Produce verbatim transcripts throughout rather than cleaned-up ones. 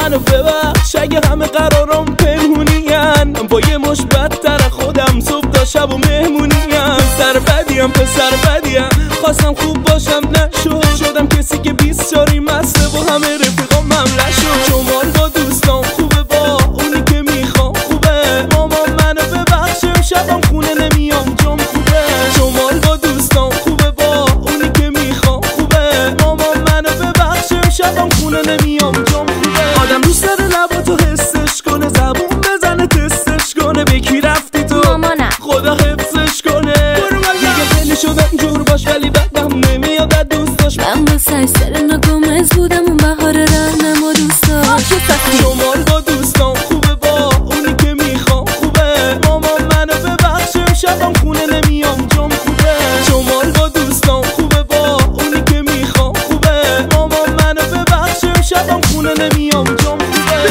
منو ببخش اگه همه قرارم پنهونین، با یه مش بدتر خودم صبح تا شب و مهمونیم. پسر بدیم پسر بدیم خواستم خوب باشم نشد، شدم کسی که بیست چاری مسته با همه رفیقام ممله شد. شمال با دوستان خوبه با اونی که میخوام خوبه، مامان منو ببخش شبم خونه نمیام جام خوبه. شمال با دوستان خوبه با اونی که میخوام خوبه، مامان منو ببخش شبم خونه نمیام جام خوبه. آدم دوست داره لباتو حسش کنه، زبون بزنه تستش کنه، به کی رفتی تو مامانم خدا حفظش کنه. دیگه خیلی شدم جور باش ولی بدم نمیاد از دوستاش. من با سر سرنا گمز بودم اون بهار رهنم و دوستاش. شمال با دوستان خوبه با اونی که میخوام خوبه، مامان منو ببخش شبم خونه نمیام جام خوبه. شمال با دوستان خوبه با اونی که میخوام خوبه، مامان منو ببخش شبم خونه نمیام جام خوبه.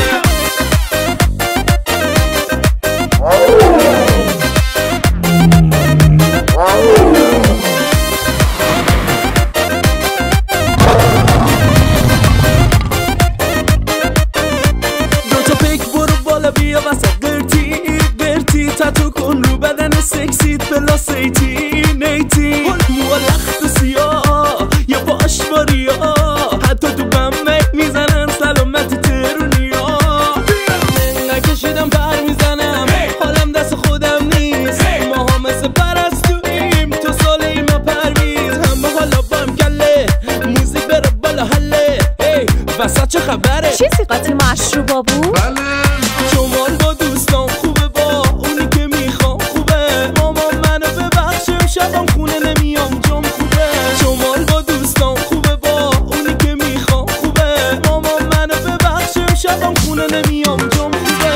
بیا وسط درتی درتی تاتو کن رو بدن سکسیت پلاس ایتین ایتین، موها لخت و سیاه یه باش باریا، حتی تو بمه میزنن سلامت ترونیا. نکشیدم پر میزنم حالم دست خودم نیست، ماها مثل پرستویم تو سال اینا پرویز. همه حالا بام کله موزیک بره بالا حله، وسط چه خبره؟ چیزی قاطی مشروبا بود؟ بله. شمال با دوستان خوبه با اونی که میخوام خوبه، مامان منو ببخش شبم خونه نمیام جام خوبه. شمال با دوستان خوبه با اونی که میخوام خوبه، مامان منو ببخش شبم خونه نمیام جام خوبه.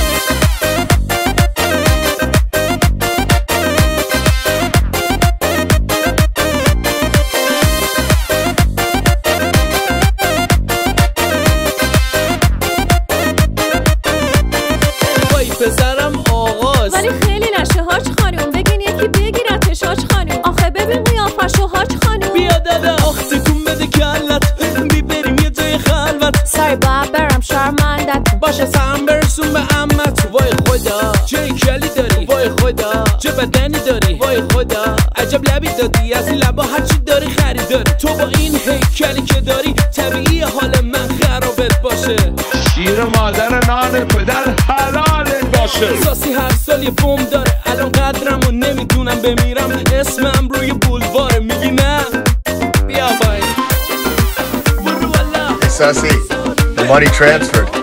پسرم آغاز ولی خیلی نشه هاج خانوم، بگین یکی بگیرتش هاج خانوم. آخه ببین قیافشو هاج خانوم. بیا دادا آخ تکون بده کلت، بی بریم یه جای خلوت. سای باید برم شرمندت باشه سهم برسون به عمت. وای خدا چه کلی داری، وای خدا چه بدنی داری، وای خدا عجب لبی دادی، از این لبا هرچی داری خریداری. تو با این هیکلی که داری طبیعی حال من خرابت باشه. شیر مادر نان پدر حلالت باشه. ساسی هر سال یه بوم داره، الان قدرم و نمیدونم بمیرم، اسمم روی بولواره میگی نه بیا بای برو والا. Hey Sassy, the money transferred.